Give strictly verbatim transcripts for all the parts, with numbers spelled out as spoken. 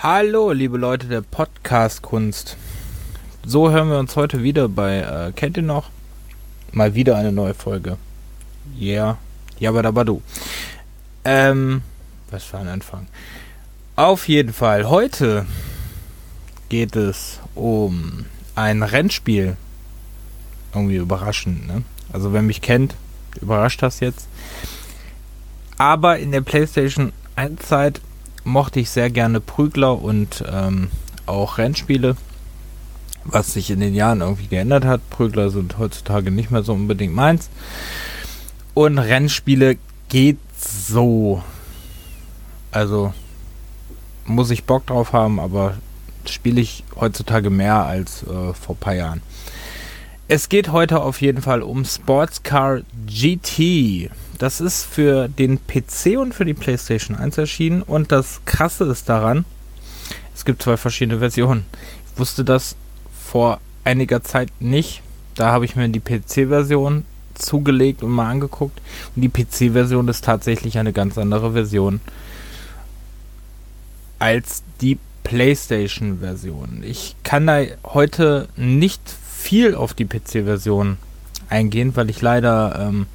Hallo, liebe Leute der Podcast-Kunst. So hören wir uns heute wieder bei äh, Kennt ihr noch? Mal wieder eine neue Folge. Yeah. Jabadabadu. Ähm, was für ein Anfang. Auf jeden Fall, heute geht es um ein Rennspiel. Irgendwie überraschend, ne? Also wer mich kennt, überrascht das jetzt. Aber in der PlayStation eins Zeit mochte ich sehr gerne Prügler und ähm, auch Rennspiele, was sich in den Jahren irgendwie geändert hat. Prügler sind heutzutage nicht mehr so unbedingt meins. Und Rennspiele geht so. Also muss ich Bock drauf haben, aber spiele ich heutzutage mehr als äh, vor ein paar Jahren. Es geht heute auf jeden Fall um Sportscar G T. Das ist für den P C und für die PlayStation eins erschienen. Und das Krasse ist daran, es gibt zwei verschiedene Versionen. Ich wusste das vor einiger Zeit nicht. Da habe ich mir die P C-Version zugelegt und mal angeguckt. Und die P C-Version ist tatsächlich eine ganz andere Version als die PlayStation-Version. Ich kann da heute nicht viel auf die P C-Version eingehen, weil ich leider ähm,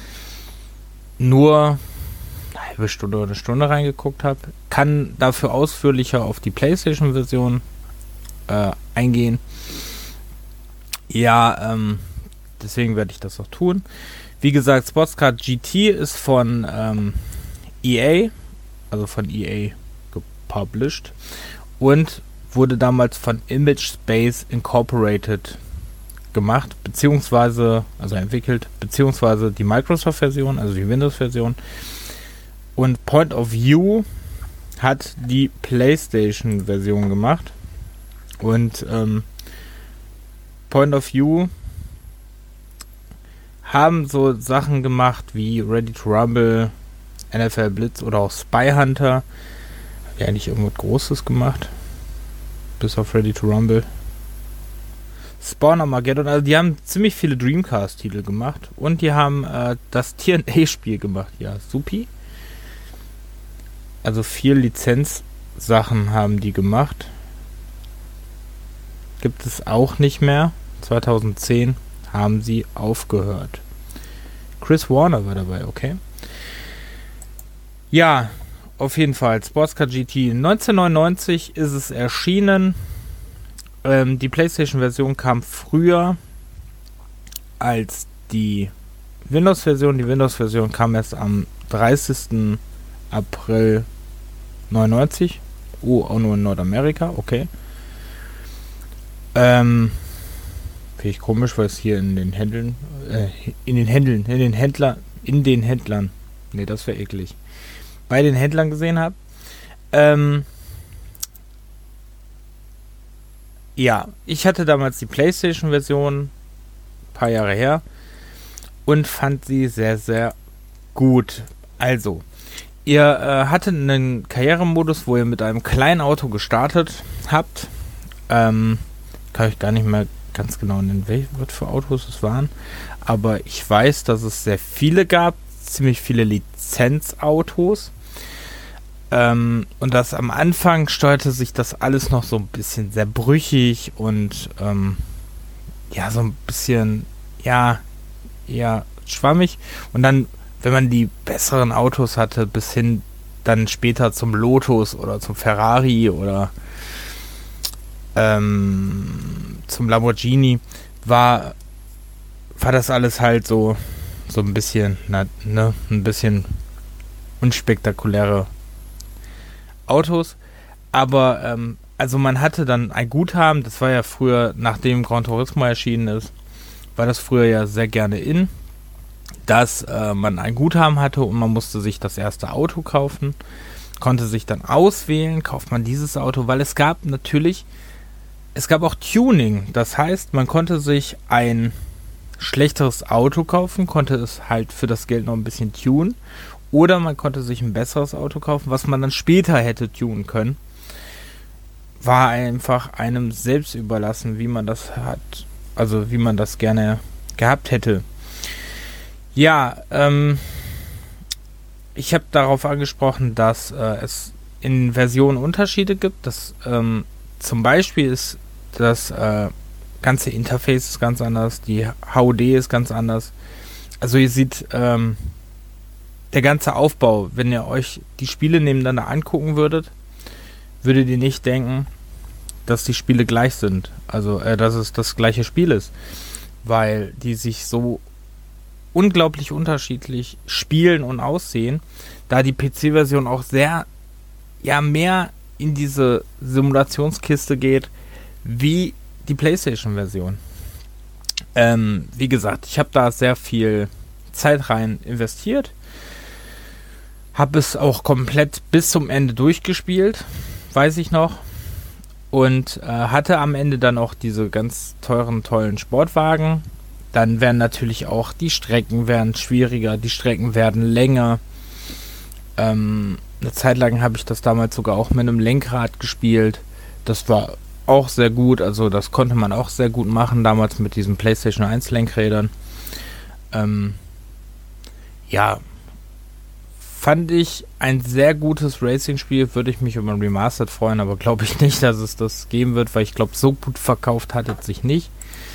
nur eine halbe Stunde oder eine Stunde reingeguckt habe. Kann dafür ausführlicher auf die PlayStation-Version äh, eingehen. Ja, ähm, deswegen werde ich das auch tun. Wie gesagt, Sportscar G T ist von ähm, E A, also von E A gepublished und wurde damals von Image Space Incorporated gemacht, beziehungsweise, also entwickelt, beziehungsweise die Microsoft-Version, also die Windows-Version. Und Point of View hat die PlayStation-Version gemacht. Und ähm, Point of View haben so Sachen gemacht wie Ready to Rumble, N F L Blitz oder auch Spy Hunter. Haben die eigentlich irgendwas Großes gemacht? Bis auf Ready to Rumble. Spawn Armageddon, also die haben ziemlich viele Dreamcast-Titel gemacht und die haben äh, das T N A-Spiel gemacht, ja, supi. Also vier Lizenzsachen haben die gemacht. Gibt es auch nicht mehr. zweitausendzehn haben sie aufgehört. Chris Warner war dabei, okay. Ja, auf jeden Fall, Sportscar G T. neunzehnhundertneunundneunzig ist es erschienen. Ähm, die PlayStation-Version kam früher als die Windows-Version. Die Windows-Version kam erst am dreißigsten April neunundneunzig. Oh, auch nur in Nordamerika, okay. Ähm, finde ich komisch, weil es hier in den Händlern, äh, in den Händlern, in den Händlern, in den Händlern, nee, das wäre eklig, bei den Händlern gesehen habe. Ähm, Ja, ich hatte damals die PlayStation-Version, ein paar Jahre her, und fand sie sehr, sehr gut. Also, ihr äh, hattet einen Karrieremodus, wo ihr mit einem kleinen Auto gestartet habt. Ähm, kann ich gar nicht mehr ganz genau nennen, was für Autos es waren. Aber ich weiß, dass es sehr viele gab, ziemlich viele Lizenzautos. Ähm, und das am Anfang steuerte sich das alles noch so ein bisschen sehr brüchig und ähm, ja, so ein bisschen, ja, eher schwammig. Und dann, wenn man die besseren Autos hatte, bis hin dann später zum Lotus oder zum Ferrari oder ähm, zum Lamborghini, war, war das alles halt so, so ein bisschen, na, ne, ein bisschen unspektakuläre Autos, aber ähm, also man hatte dann ein Guthaben, das war ja früher, nachdem Gran Turismo erschienen ist, war das früher ja sehr gerne in, dass äh, man ein Guthaben hatte und man musste sich das erste Auto kaufen, konnte sich dann auswählen, kauft man dieses Auto, weil es gab natürlich, es gab auch Tuning, das heißt, man konnte sich ein schlechteres Auto kaufen, konnte es halt für das Geld noch ein bisschen tunen. Oder man konnte sich ein besseres Auto kaufen, was man dann später hätte tunen können. War einfach einem selbst überlassen, wie man das hat, also wie man das gerne gehabt hätte. Ja, ähm, ich habe darauf angesprochen, dass äh, es in Versionen Unterschiede gibt. Das, ähm, zum Beispiel ist das äh, ganze Interface ist ganz anders, die H U D ist ganz anders. Also ihr seht, ähm, der ganze Aufbau, wenn ihr euch die Spiele nebeneinander angucken würdet, würdet ihr nicht denken, dass die Spiele gleich sind. Also, äh, dass es das gleiche Spiel ist. Weil die sich so unglaublich unterschiedlich spielen und aussehen, da die P C-Version auch sehr, ja, mehr in diese Simulationskiste geht, wie die PlayStation-Version. Ähm, wie gesagt, ich habe da sehr viel Zeit rein investiert. Habe es auch komplett bis zum Ende durchgespielt, weiß ich noch. Und äh, hatte am Ende dann auch diese ganz teuren, tollen Sportwagen. Dann werden natürlich auch die Strecken werden schwieriger, die Strecken werden länger. Ähm, eine Zeit lang habe ich das damals sogar auch mit einem Lenkrad gespielt. Das war auch sehr gut, also das konnte man auch sehr gut machen, damals mit diesen PlayStation eins Lenkrädern. Ähm, ja, fand ich ein sehr gutes Racing-Spiel, würde ich mich über ein Remastered freuen, aber glaube ich nicht, dass es das geben wird, weil ich glaube, so gut verkauft hat es sich nicht,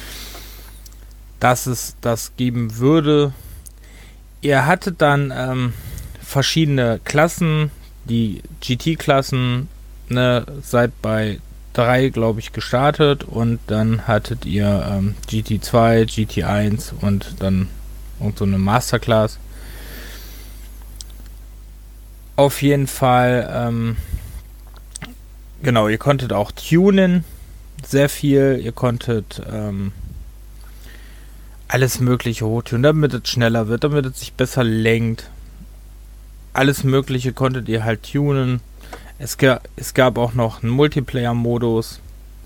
dass es das geben würde. Ihr hattet dann ähm, verschiedene Klassen, die G T-Klassen, ne, seid bei drei, glaube ich, gestartet und dann hattet ihr ähm, G T zwei, G T eins und dann und so eine Masterclass. Auf jeden Fall, ähm, genau, ihr konntet auch tunen, sehr viel, ihr konntet ähm, alles mögliche hochtun, damit es schneller wird, damit es sich besser lenkt. Alles mögliche konntet ihr halt tunen. Es, ga, es gab auch noch einen Multiplayer-Modus.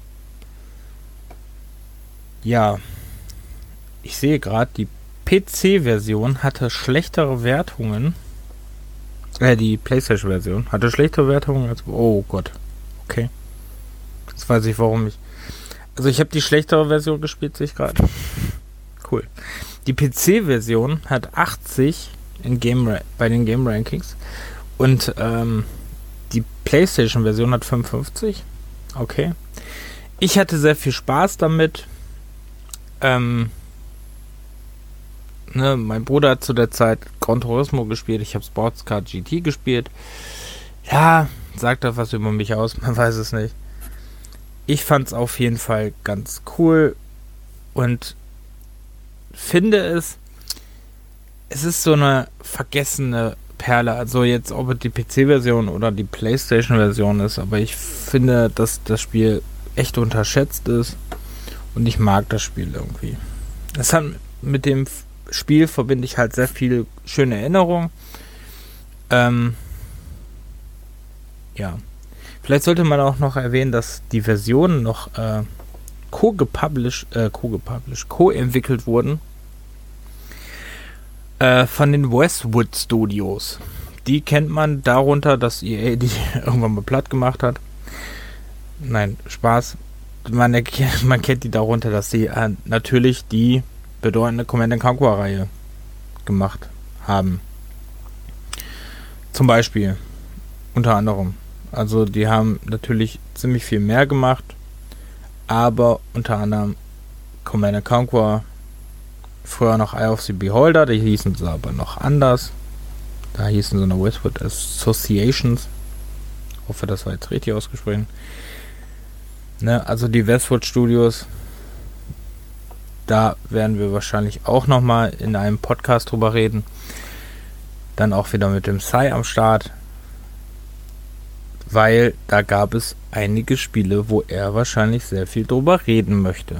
Ja, ich sehe gerade, die P C-Version hatte schlechtere Wertungen. Äh, die PlayStation-Version hatte schlechtere Wertungen als... Oh Gott. Okay. Jetzt weiß ich, warum ich... Also ich habe die schlechtere Version gespielt, sehe ich gerade. Cool. Die P C-Version hat achtzig in Game bei den Game Rankings und ähm, die PlayStation-Version hat fünfundfünfzig. Okay. Ich hatte sehr viel Spaß damit. Ähm, ne, mein Bruder hat zu der Zeit Gran Turismo gespielt. Ich habe Sportscar G T gespielt. Ja, sagt da was über mich aus? Man weiß es nicht. Ich fand es auf jeden Fall ganz cool und finde es, es ist so eine vergessene Perle, also jetzt ob es die P C-Version oder die PlayStation-Version ist, aber ich finde, dass das Spiel echt unterschätzt ist und ich mag das Spiel irgendwie. Es hat mit dem Spiel verbinde ich halt sehr viele schöne Erinnerungen. Ähm, ja. Vielleicht sollte man auch noch erwähnen, dass die Versionen noch äh, co-gepublished, äh, co-gepublished, co-entwickelt wurden äh, von den Westwood Studios. Die kennt man darunter, dass E A die irgendwann mal platt gemacht hat. Nein, Spaß. Man, erkennt, man kennt die darunter, dass sie äh, natürlich die bedeutende Command and Conquer Reihe gemacht haben. Zum Beispiel. Unter anderem. Also die haben natürlich ziemlich viel mehr gemacht, aber unter anderem Command and Conquer, früher noch Eye of the Beholder, die hießen sie aber noch anders. Da hießen sie noch Westwood Associations. Ich hoffe, das war jetzt richtig ausgesprochen. Ne, also die Westwood Studios, da werden wir wahrscheinlich auch nochmal in einem Podcast drüber reden. Dann auch wieder mit dem Sai am Start. Weil da gab es einige Spiele, wo er wahrscheinlich sehr viel drüber reden möchte.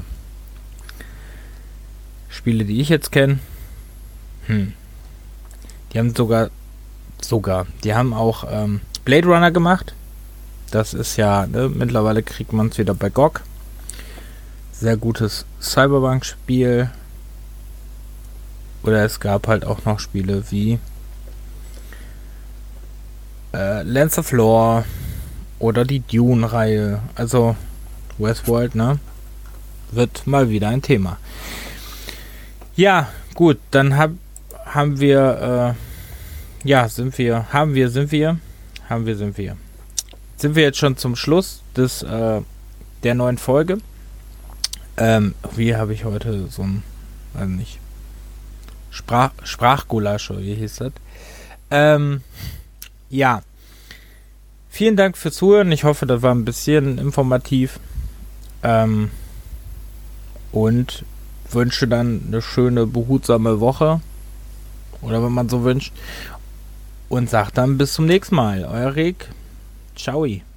Spiele, die ich jetzt kenne, hm. die haben sogar, sogar, die haben auch ähm, Blade Runner gemacht. Das ist ja, ne, mittlerweile kriegt man es wieder bei G O G. Sehr gutes Cyberpunk-Spiel. Oder es gab halt auch noch Spiele wie äh, Lands of Lore oder die Dune-Reihe. Also Westworld, ne? Wird mal wieder ein Thema. Ja, gut, dann hab, haben wir, äh, ja, sind wir, haben wir, sind wir, haben wir, sind wir. sind wir jetzt schon zum Schluss des äh, der neuen Folge. Ähm, wie habe ich heute so ein, weiß nicht, Sprach, Sprachgulasch, oder wie hieß das? Ähm, ja. Vielen Dank fürs Zuhören. Ich hoffe, das war ein bisschen informativ. Ähm, und wünsche dann eine schöne, behutsame Woche. Oder wenn man so wünscht. Und sagt dann bis zum nächsten Mal. Euer Rick. Ciao.